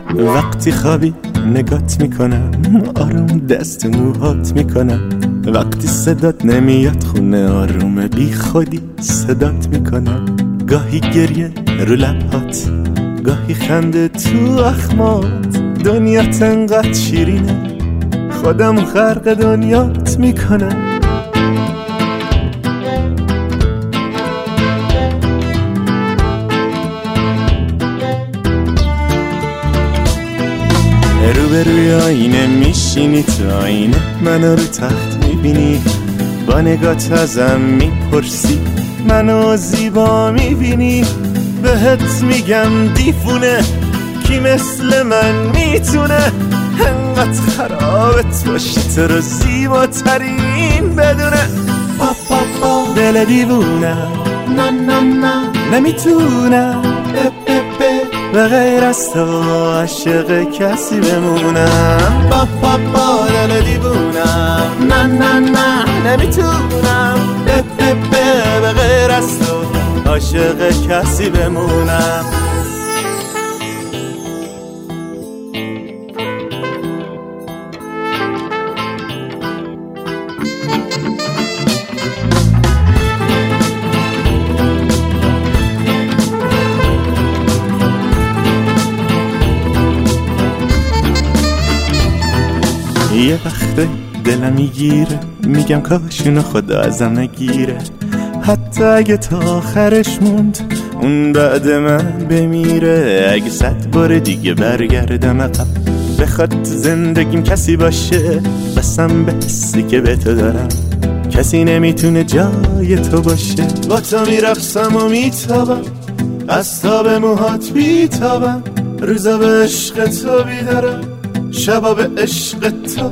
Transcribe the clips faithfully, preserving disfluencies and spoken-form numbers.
وقتی خوابی نگات میکنم، آروم دست موهات میکنم. وقتی صدات نمیاد خونه آروم بی خودی صدات میکنم. گاهی گریه رو لبهات، گاهی خنده تو اخمات. دنیات انقدر شیرینه خودم خرق دنیات میکنم. روبروی آینه میشینی، تو آینه منو رو تخت میبینی. با نگات ازم میپرسی منو زیبا میبینی. بهت میگم دیفونه کی مثل من میتونه انقدر خرابت باشه تو رو زیباترین بدونه. با با با دل دیوونه، نه نه نه نمیتونم به غیر از تو عاشق کسی بمونم. با با با دل دیوونم، نه نه نه نمیتونم به غیر از تو عاشق کسی بمونم. یه وقت دلم میگیره میگم کاشونو خدا ازم نگیره. حتی اگه تا آخرش موند اون بعد من بمیره. اگه صد بار دیگه برگردم عقب بخواد زندگیم کسی باشه، بسم به حسی که به تو دارم کسی نمیتونه جای تو باشه. با تو میرقصم و میتابم، از تاب موهات بیتابم. روزا به عشق تو بیدارم، شبا به عشق تو.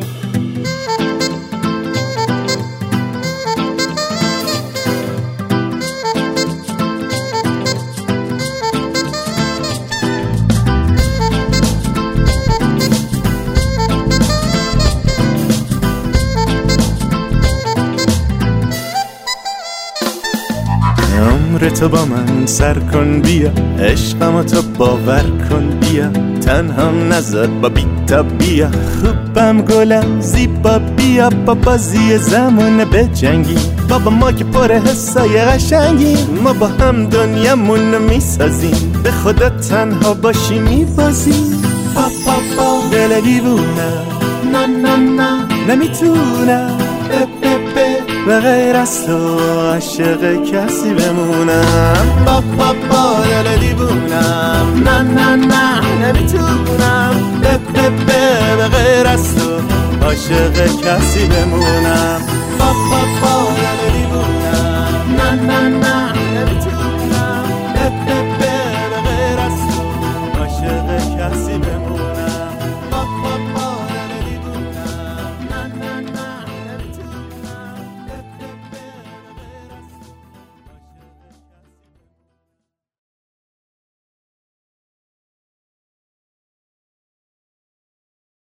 عمر تو با من سر کن بیا، عشقمو تو باور کن بیا. تنهام نذار با بیتا بیا، خوبم گلم زیبا بیا. با بازی زمان به جنگی بابا ما که پر حسای قشنگی. ما با هم دنیامونو میسازیم، به خدا تنها باشی میبازیم. با با با دل دیوونه، نه نه نه نمیتونم به غیر از تو عاشق کسی بمونم. با با با دل دیوونم، نه نه نه نمیتونم به غیر از تو عاشق کسی بمونم. با با با